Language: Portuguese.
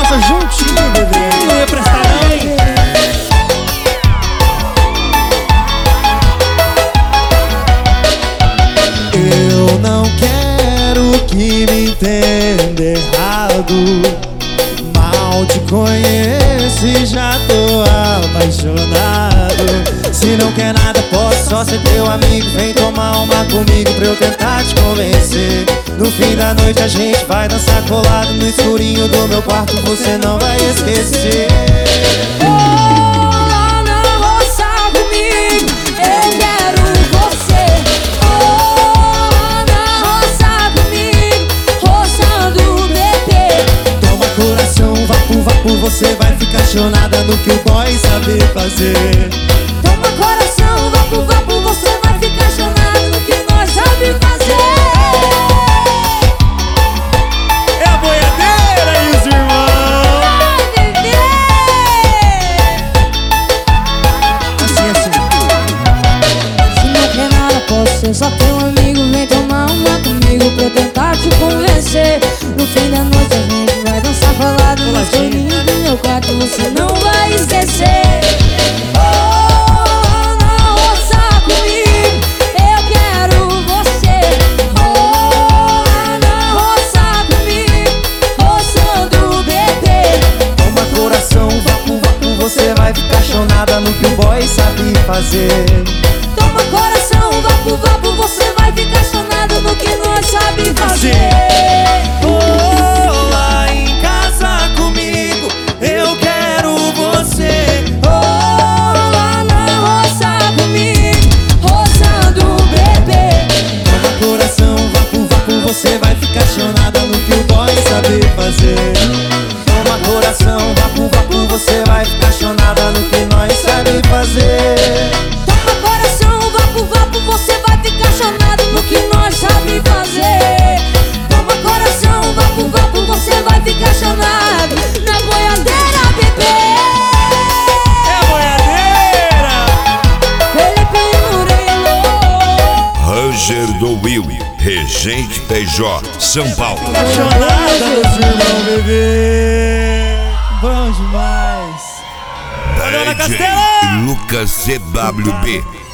casa juntinho, bebê. Não ia prestar não, hein? Eu não quero que me entenda errado. Mal te conheço e já tô apaixonado. Se não quer nada, posso só ser teu amigo. Vem tomar uma comigo pra eu tentar te convencer. No fim da noite a gente vai dançar colado no escurinho do meu quarto, você não vai esquecer. Você vai ficar chonada no que o boy sabe fazer. Toma coração, vapo, vapo, você vai ficar chonada no que nós sabe fazer. É a boiadeira e os irmãos. Vai, bebê. Assim. Se não quer nada, posso ser só teu amigo. Vem tomar uma comigo pra eu tentar te convencer. No fim da noite a gente vai dançar falado no escurinho do meu quarto, você não vai esquecer. Oh, não roça comigo, eu quero você. Oh, não roça comigo, roçando o bebê. Toma coração, vapo, vapo, você vai ficar chonada no que o boy sabe fazer. Toma coração, vapo, vapo, você vai ficar chonado no que nós sabe fazer. Oh, lá em casa comigo, eu quero você. Oh, lá na roça comigo, roçando o bebê. Toma coração, vapo, vapo, você vai ficar chonada no que o boy sabe fazer. Toma coração, vapo, vapo, você vai ficar chonada no que nós sabe fazer. Toma coração, vapo, vapo, você vai ficar chonado no que nós sabe fazer. Toma coração, vapo, vapo, você vai ficar chonado na boiadeira, bebê. É a boiadeira! Felipe Murilo. Ranger do Will, Regente PJ, São Paulo. Apaixonada dos irmãos, bebê. Bom demais. DJ Lucas CWB.